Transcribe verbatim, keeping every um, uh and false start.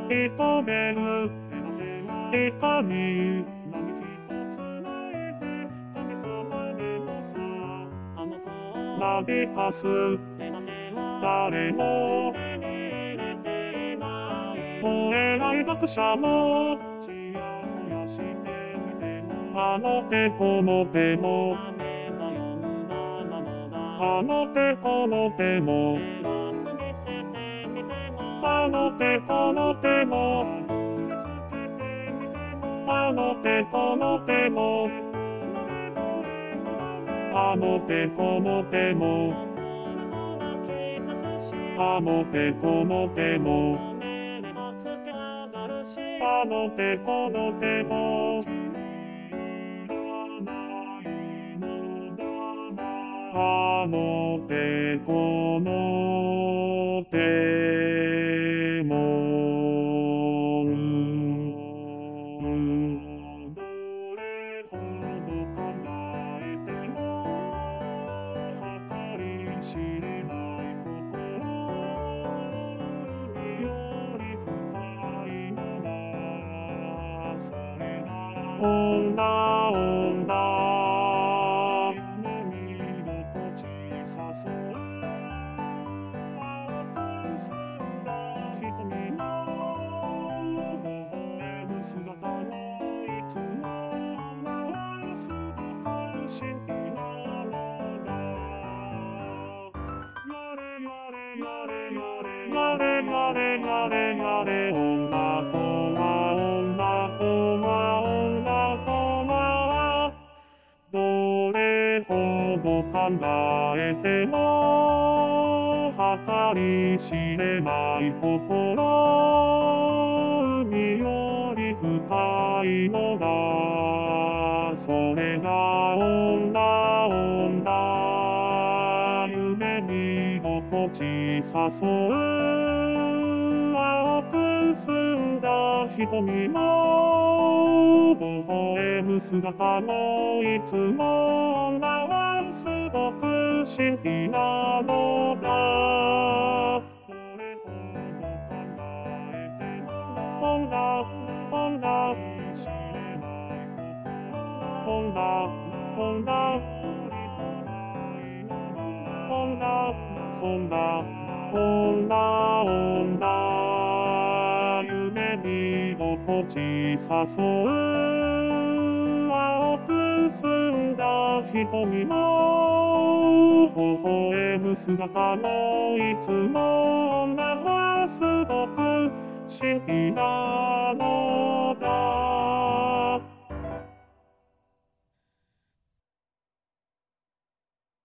認める痛み何一つないぜ神様でもさあの子なびかす誰も手に入れていない燃えない読者もちやほやしてみてもあの手この手もあの手この手もあの手この手もあの手この手もあの手この手もあの手この手もあの手この手もあの手この手もどれほど考えても計り知れない心海より深いのだそれが女女誘う青く澄んだ瞳の微笑む姿もいつもはすごく神秘なのだやれやれやれやれやれやれやれやれ女子は女子は女子はどれほど考えても計り知れない心海より深いのだそれが女女夢見心地誘う青く澄んだ瞳も微笑む姿もいつも女はすごく神秘なのだどれほど考えても女女知れない心女女女そんな女女夢見心地誘う青く澄んだ瞳も微笑む姿もいつも女はすごく神秘なの